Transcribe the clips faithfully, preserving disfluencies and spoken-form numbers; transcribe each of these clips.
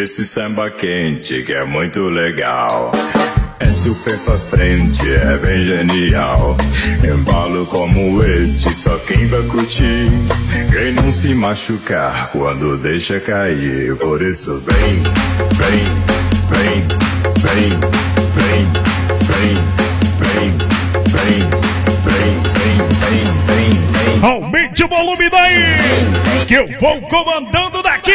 esse samba quente que é muito legal. É super pra frente, é bem genial. Embalo como este, só quem vai curtir. Quem não se machucar quando deixa cair. Por isso vem, vem, vem, vem, vem, vem, vem, vem, vem, vem, vem, vem. Aumente o volume daí, que eu vou comandando daqui.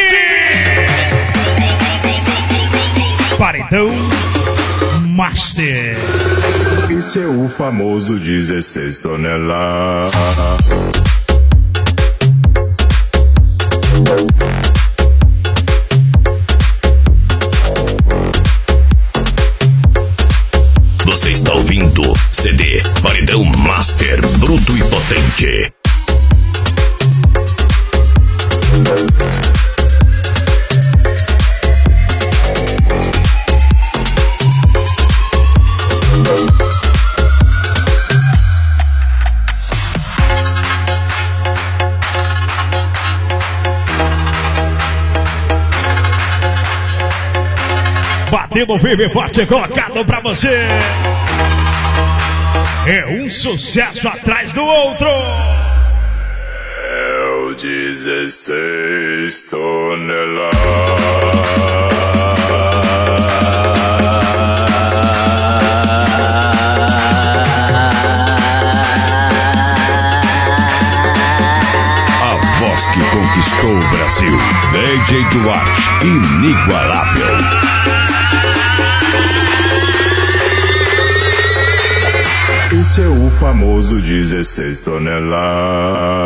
Paredão Master. Esse é o famoso dezesseis toneladas. Você está ouvindo C D Paredão Master Bruto e Potente. Batendo firme e forte, colocado pra você. É um sucesso atrás do outro. É o dezesseis toneladas. A voz que conquistou o Brasil. D J Duarte, inigualável. Esse é o famoso dezesseis toneladas.